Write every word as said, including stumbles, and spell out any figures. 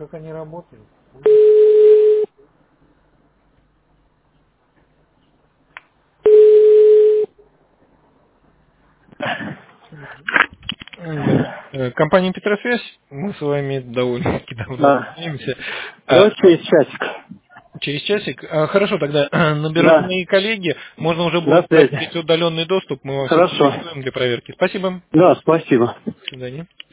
как они работают. Да. Э, Компания Петросвязь, мы с вами довольно-таки давно Да. общаемся. А, Давайте через часик. Через часик? А, Хорошо, тогда наберут Да. мои коллеги, можно уже До будет связи. проверить удаленный доступ, мы вам все Хорошо. зарегистрируем для проверки. Спасибо. Да, спасибо. До свидания.